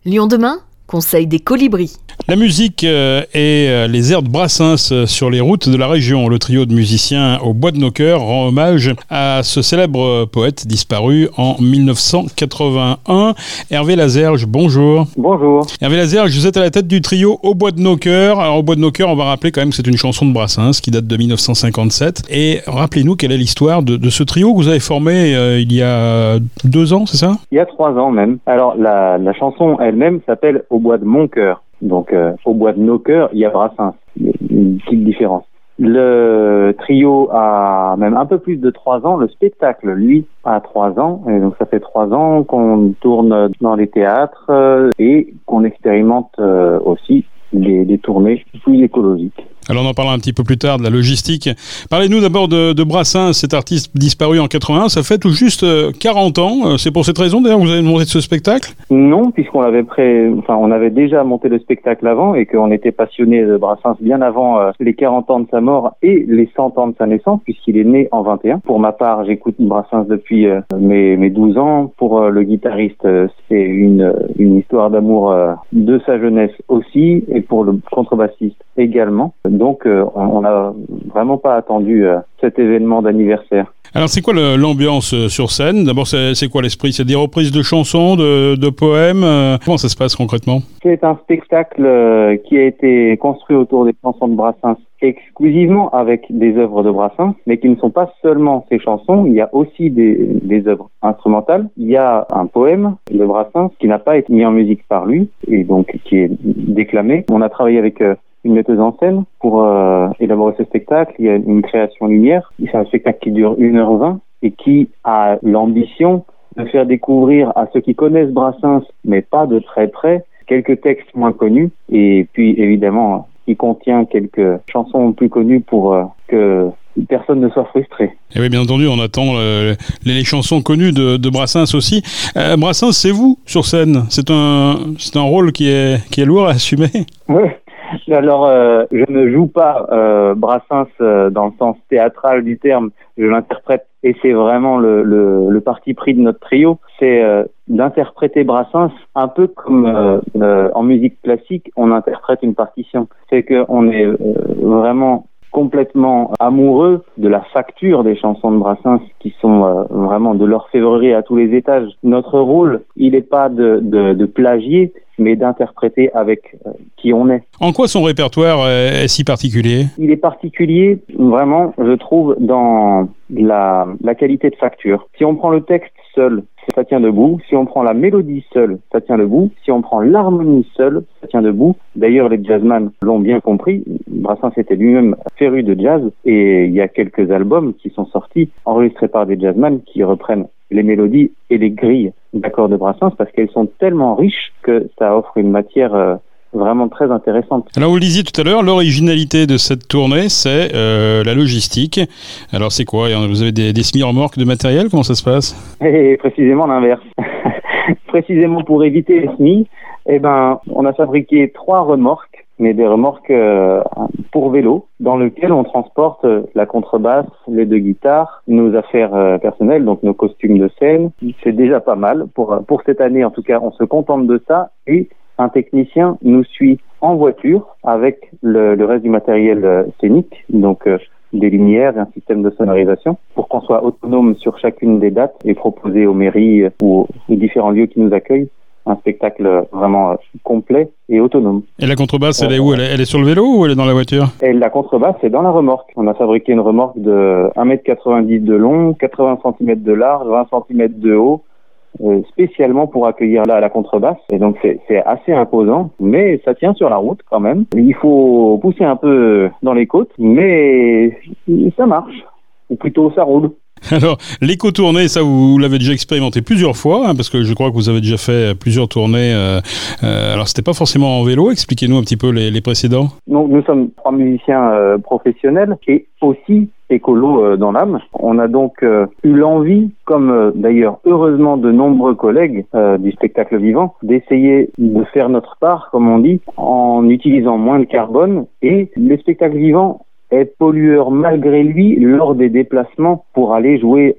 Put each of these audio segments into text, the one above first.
Lyon demain, conseil des colibris. La musique et les airs de Brassens sur les routes de la région. Le trio de musiciens au Bois de nos Cœurs rend hommage à ce célèbre poète disparu en 1981. Hervé Lazerge, bonjour. Bonjour. Hervé Lazerge, vous êtes à la tête du trio au Bois de nos Cœurs. Alors au Bois de nos Cœurs, on va rappeler quand même que c'est une chanson de Brassens qui date de 1957. Et rappelez-nous quelle est l'histoire de ce trio que vous avez formé il y a 2 ans, c'est ça? Il y a 3 ans même. Alors la chanson elle-même s'appelle Au Bois de mon cœur. Donc, au Bois de nos cœurs, il y a Brassens. Il y a une petite différence. Le trio a même un peu plus de 3 ans. Le spectacle, lui, a 3 ans. Et donc, ça fait 3 ans qu'on tourne dans les théâtres et qu'on expérimente aussi des tournées plus écologiques. Alors on en parlera un petit peu plus tard de la logistique. Parlez-nous d'abord de Brassens, cet artiste disparu en 81. Ça fait tout juste 40 ans. C'est pour cette raison d'ailleurs que vous avez monté ce spectacle? Non, puisqu'on on avait déjà monté le spectacle avant et qu'on était passionné de Brassens bien avant les 40 ans de sa mort et les 100 ans de sa naissance, puisqu'il est né en 21. Pour ma part, j'écoute Brassens depuis mes 12 ans. Pour le guitariste, c'est une histoire d'amour de sa jeunesse aussi, et pour le contrebassiste également. Donc, on n'a vraiment pas attendu cet événement d'anniversaire. Alors, c'est quoi l'ambiance sur scène? D'abord, c'est quoi l'esprit? C'est des reprises de chansons, de poèmes? Comment ça se passe concrètement? C'est un spectacle qui a été construit autour des chansons de Brassens, exclusivement avec des œuvres de Brassens, mais qui ne sont pas seulement ces chansons. Il y a aussi des œuvres instrumentales. Il y a un poème de Brassens qui n'a pas été mis en musique par lui, et donc qui est déclamé. On a travaillé avec une metteuse en scène pour élaborer ce spectacle. Il y a une création lumière. C'est un spectacle qui dure 1h20 et qui a l'ambition de faire découvrir à ceux qui connaissent Brassens, mais pas de très près, quelques textes moins connus, et puis évidemment qui contient quelques chansons plus connues pour que personne ne soit frustré. Et oui, bien entendu, on attend les chansons connues de Brassens aussi. Brassens, c'est vous sur scène. C'est un rôle qui est lourd à assumer. Oui. Alors, je ne joue pas Brassens dans le sens théâtral du terme, je l'interprète, et c'est vraiment le parti pris de notre trio, c'est d'interpréter Brassens un peu comme en musique classique, on interprète une partition. C'est qu'on est vraiment complètement amoureux de la facture des chansons de Brassens qui sont vraiment de l'orfèvrerie à tous les étages. Notre rôle, il n'est pas de plagier, mais d'interpréter avec qui on est. En quoi son répertoire est si particulier? Il est particulier, vraiment, je trouve, dans la qualité de facture. Si on prend le texte seul, ça tient debout. Si on prend la mélodie seule, ça tient debout. Si on prend l'harmonie seule, ça tient debout. D'ailleurs, les jazzman l'ont bien compris. Brassens était lui-même féru de jazz, et il y a quelques albums qui sont sortis, enregistrés par des jazzman qui reprennent les mélodies et les grilles d'accords de Brassens, parce qu'elles sont tellement riches que ça offre une matière vraiment très intéressante. Alors vous le disiez tout à l'heure, l'originalité de cette tournée, c'est la logistique. Alors c'est quoi? Vous avez des semi-remorques de matériel? Comment ça se passe? Et précisément l'inverse. Précisément pour éviter les semis, on a fabriqué 3 remorques, mais des remorques pour vélo, dans lesquelles on transporte la contrebasse, les 2 guitares, nos affaires personnelles, donc nos costumes de scène. C'est déjà pas mal. Pour cette année, en tout cas, on se contente de ça, et un technicien nous suit en voiture avec le reste du matériel scénique, donc des lumières et un système de sonorisation, pour qu'on soit autonome sur chacune des dates et proposer aux mairies ou aux différents lieux qui nous accueillent un spectacle vraiment complet et autonome. Et la contrebasse, elle est où? Elle est sur le vélo ou elle est dans la voiture? Et la contrebasse, c'est dans la remorque. On a fabriqué une remorque de 1,90 m de long, 80 cm de large, 20 cm de haut, spécialement pour accueillir la contrebasse. Et donc c'est assez imposant, mais ça tient sur la route quand même. Il faut pousser un peu dans les côtes, mais ça marche. Ou plutôt ça roule. Alors, l'éco-tournée, ça vous l'avez déjà expérimenté plusieurs fois, parce que je crois que vous avez déjà fait plusieurs tournées. Alors, c'était pas forcément en vélo. Expliquez-nous un petit peu les précédents. Donc, nous sommes 3 musiciens professionnels et aussi écolos dans l'âme. On a donc eu l'envie, comme d'ailleurs heureusement de nombreux collègues du spectacle vivant, d'essayer de faire notre part, comme on dit, en utilisant moins de carbone. Et les spectacles vivants est pollueur malgré lui lors des déplacements pour aller jouer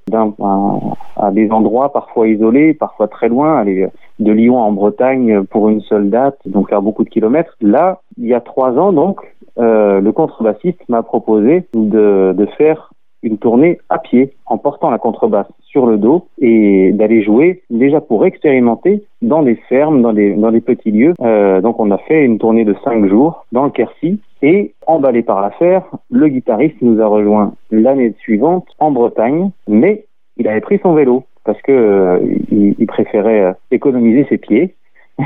à des endroits parfois isolés, parfois très loin, aller de Lyon en Bretagne pour une seule date, donc faire beaucoup de kilomètres. Là, il y a 3 ans, donc, le contrebassiste m'a proposé de faire une tournée à pied en portant la contrebasse sur le dos et d'aller jouer déjà pour expérimenter dans des fermes, dans des petits lieux. Donc on a fait une tournée de 5 jours dans le Quercy et emballé par l'affaire, le guitariste nous a rejoint l'année suivante en Bretagne, mais il avait pris son vélo parce que il préférait économiser ses pieds.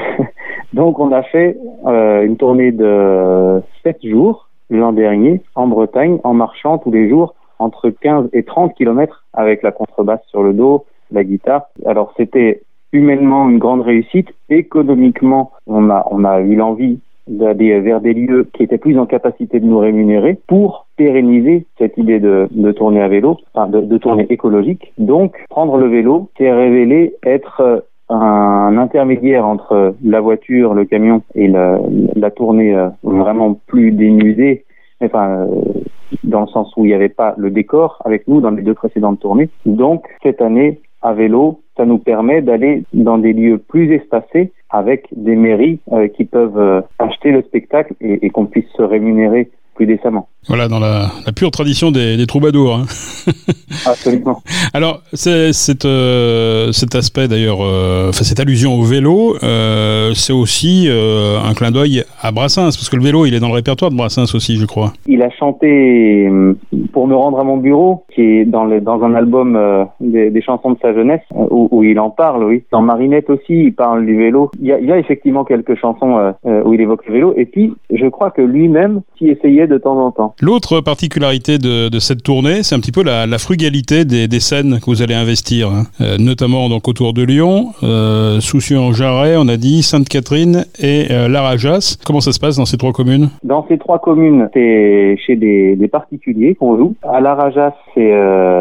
Donc on a fait une tournée de 7 jours l'an dernier en Bretagne en marchant tous les jours entre 15 et 30 kilomètres avec la contrebasse sur le dos, la guitare. Alors c'était humainement une grande réussite. Économiquement, on a eu l'envie d'aller vers des lieux qui étaient plus en capacité de nous rémunérer pour pérenniser cette idée de tournée à vélo, enfin de tournée écologique. Donc prendre le vélo s'est révélé être un intermédiaire entre la voiture, le camion et la tournée vraiment plus dénudée, enfin dans le sens où il n'y avait pas le décor avec nous dans les 2 précédentes tournées. Donc cette année, à vélo, ça nous permet d'aller dans des lieux plus espacés avec des mairies qui peuvent acheter le spectacle et qu'on puisse se rémunérer plus décemment. Voilà, dans la pure tradition des troubadours. Hein. Absolument. Alors, cet aspect d'ailleurs, cette allusion au vélo, c'est aussi un clin d'œil à Brassens, parce que le vélo, il est dans le répertoire de Brassens aussi, je crois. Il a chanté Pour me rendre à mon bureau, qui est dans un album des chansons de sa jeunesse, où il en parle, oui. Dans Marinette aussi, il parle du vélo. Il y a effectivement quelques chansons où il évoque le vélo, et puis je crois que lui-même s'y essayait de temps en temps. L'autre particularité de cette tournée, c'est un petit peu la frugalité des scènes que vous allez investir, hein. Notamment donc autour de Lyon, Soucy-en-Jarret, on a dit, Sainte-Catherine et Larajas. Comment ça se passe dans ces 3 communes? Dans ces 3 communes, c'est chez des particuliers qu'on joue. À Larajas, c'est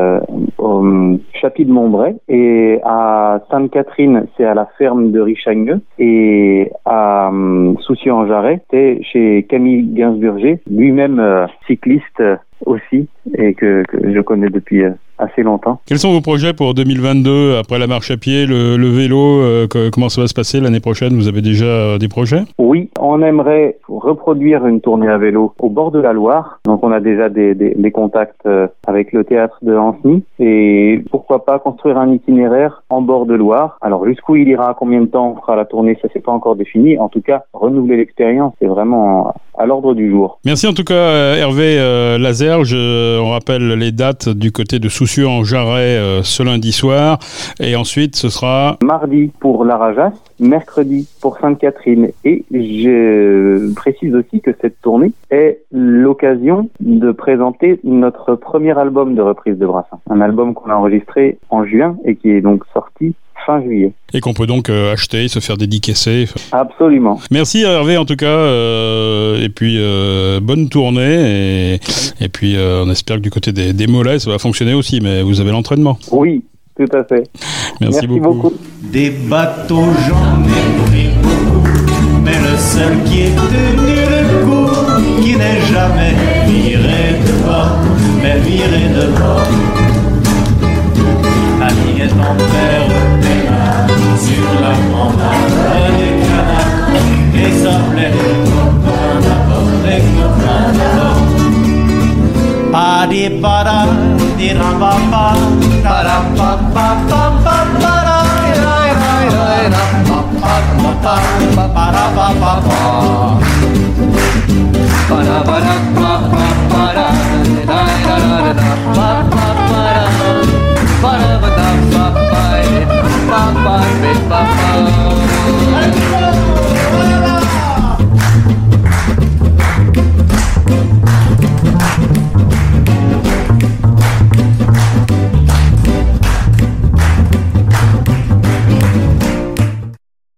au Chapis de Montbray, et à Sainte-Catherine, c'est à la ferme de Richagneux, et à Soucy-en-Jarret, c'est chez Camille Gainsburger, lui-même cycliste aussi, et que je connais depuis assez longtemps. Quels sont vos projets pour 2022, après la marche à pied, le vélo, comment ça va se passer l'année prochaine? Vous avez déjà des projets? Oui, on aimerait reproduire une tournée à vélo au bord de la Loire. Donc on a déjà des contacts avec le théâtre de Ancenis, et pourquoi pas construire un itinéraire en bord de Loire. Alors jusqu'où il ira, combien de temps on fera la tournée, ça c'est pas encore défini. En tout cas, renouveler l'expérience, c'est vraiment à l'ordre du jour. Merci en tout cas Hervé Lazerge. On rappelle les dates du côté de Soucy-en-Jarret ce lundi soir, et ensuite ce sera mardi pour Larajas, mercredi pour Sainte-Catherine, et je précise aussi que cette tournée est l'occasion de présenter notre premier album de reprise de Brassens, un album qu'on a enregistré en juin et qui est donc sorti fin juillet. Et qu'on peut donc acheter, se faire dédicacer. Absolument. Merci Hervé en tout cas, et puis bonne tournée, et puis on espère que du côté des mollets ça va fonctionner aussi, mais vous avez l'entraînement. Oui, tout à fait. Merci beaucoup. Des bateaux j'en ai pris beaucoup, mais le seul qui est tenu le coup, qui n'est jamais viré de bord, mais viré de bord. La vie est en terre, sur la promenade des canards, et ça plaît comme un apport, et comme un apport. Padi para, di rambapa, para pa pa pa pa para, para pa pa pa, para pa pa pa.